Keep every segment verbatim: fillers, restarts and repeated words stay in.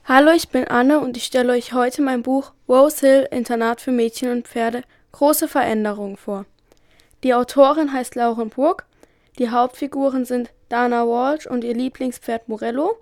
Hallo, ich bin Anne und ich stelle euch heute mein Buch Rose Hill, Internat für Mädchen und Pferde, große Veränderungen vor. Die Autorin heißt Lauren Burg, die Hauptfiguren sind Dana Walsh und ihr Lieblingspferd Morello.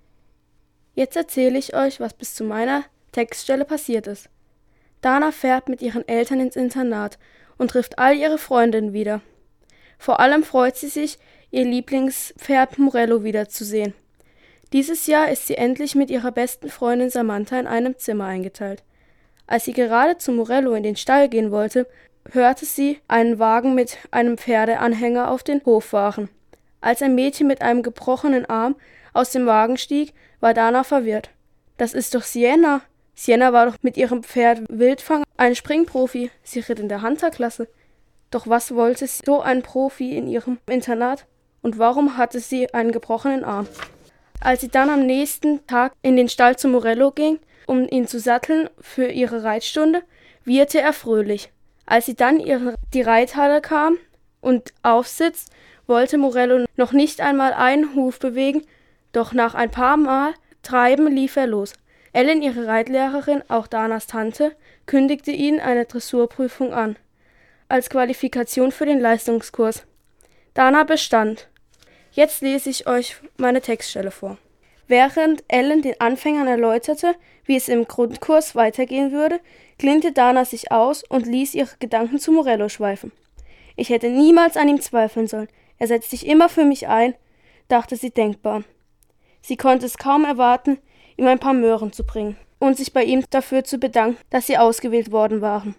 Jetzt erzähle ich euch, was bis zu meiner Textstelle passiert ist. Dana fährt mit ihren Eltern ins Internat und trifft all ihre Freundinnen wieder. Vor allem freut sie sich, ihr Lieblingspferd Morello wiederzusehen. Dieses Jahr ist sie endlich mit ihrer besten Freundin Samantha in einem Zimmer eingeteilt. Als sie gerade zu Morello in den Stall gehen wollte, hörte sie einen Wagen mit einem Pferdeanhänger auf den Hof fahren. Als ein Mädchen mit einem gebrochenen Arm aus dem Wagen stieg, war Dana verwirrt. Das ist doch Sienna. Sienna war doch mit ihrem Pferd Wildfang ein Springprofi. Sie ritt in der Hunterklasse. Doch was wollte so ein Profi in ihrem Internat? Und warum hatte sie einen gebrochenen Arm? Als sie dann am nächsten Tag in den Stall zu Morello ging, um ihn zu satteln für ihre Reitstunde, wieherte er fröhlich. Als sie dann in die Reithalle kam und aufsitzt, wollte Morello noch nicht einmal einen Huf bewegen, doch nach ein paar Mal Treiben lief er los. Ellen, ihre Reitlehrerin, auch Danas Tante, kündigte ihnen eine Dressurprüfung an, als Qualifikation für den Leistungskurs. Dana bestand. Jetzt lese ich euch meine Textstelle vor. Während Ellen den Anfängern erläuterte, wie es im Grundkurs weitergehen würde, klinkte Dana sich aus und ließ ihre Gedanken zu Morello schweifen. Ich hätte niemals an ihm zweifeln sollen. Er setzt sich immer für mich ein, dachte sie denkbar. Sie konnte es kaum erwarten, ihm ein paar Möhren zu bringen und sich bei ihm dafür zu bedanken, dass sie ausgewählt worden waren.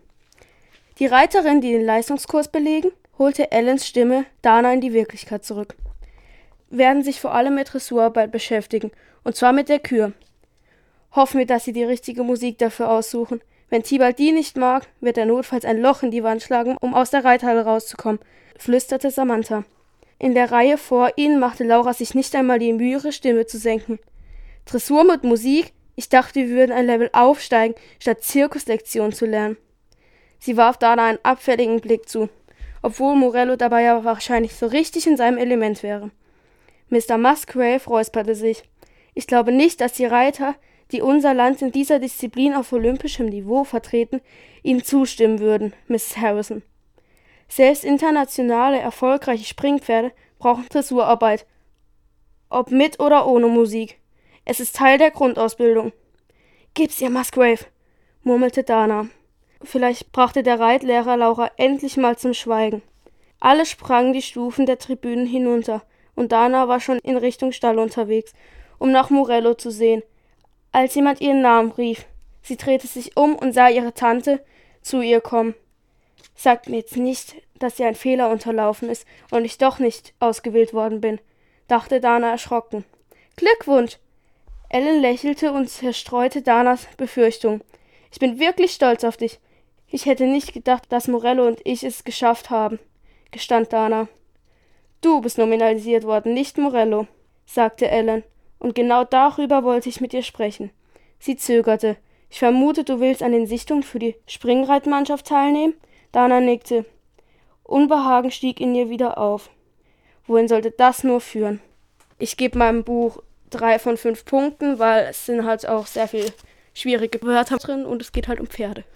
Die Reiterin, die den Leistungskurs belegen, holte Ellens Stimme Dana in die Wirklichkeit zurück. Werden sich vor allem mit Dressurarbeit beschäftigen, und zwar mit der Kür. Hoffen wir, dass sie die richtige Musik dafür aussuchen. Wenn Tibalt die nicht mag, wird er notfalls ein Loch in die Wand schlagen, um aus der Reithalle rauszukommen, flüsterte Samantha. In der Reihe vor ihnen machte Laura sich nicht einmal die Mühe, ihre Stimme zu senken. Dressur mit Musik? Ich dachte, wir würden ein Level aufsteigen, statt Zirkuslektionen zu lernen. Sie warf Dana einen abfälligen Blick zu, obwohl Morello dabei ja wahrscheinlich so richtig in seinem Element wäre. Mister Musgrave räusperte sich. Ich glaube nicht, dass die Reiter, die unser Land in dieser Disziplin auf olympischem Niveau vertreten, ihm zustimmen würden, Misses Harrison. Selbst internationale, erfolgreiche Springpferde brauchen Dressurarbeit, ob mit oder ohne Musik. Es ist Teil der Grundausbildung. Gib's ihr, Musgrave, murmelte Dana. Vielleicht brachte der Reitlehrer Laura endlich mal zum Schweigen. Alle sprangen die Stufen der Tribünen hinunter, und Dana war schon in Richtung Stall unterwegs, um nach Morello zu sehen, als jemand ihren Namen rief. Sie drehte sich um und sah ihre Tante zu ihr kommen. Sagt mir jetzt nicht, dass ihr ein Fehler unterlaufen ist und ich doch nicht ausgewählt worden bin, dachte Dana erschrocken. Glückwunsch! Ellen lächelte und zerstreute Danas Befürchtung. Ich bin wirklich stolz auf dich. Ich hätte nicht gedacht, dass Morello und ich es geschafft haben, gestand Dana. Du bist nominalisiert worden, nicht Morello, sagte Ellen, und genau darüber wollte ich mit dir sprechen. Sie zögerte. Ich vermute, du willst an den Sichtungen für die Springreitmannschaft teilnehmen? Dana nickte. Unbehagen stieg in ihr wieder auf. Wohin sollte das nur führen? Ich gebe meinem Buch drei von fünf Punkten, weil es sind halt auch sehr viele schwierige Wörter drin und es geht halt um Pferde.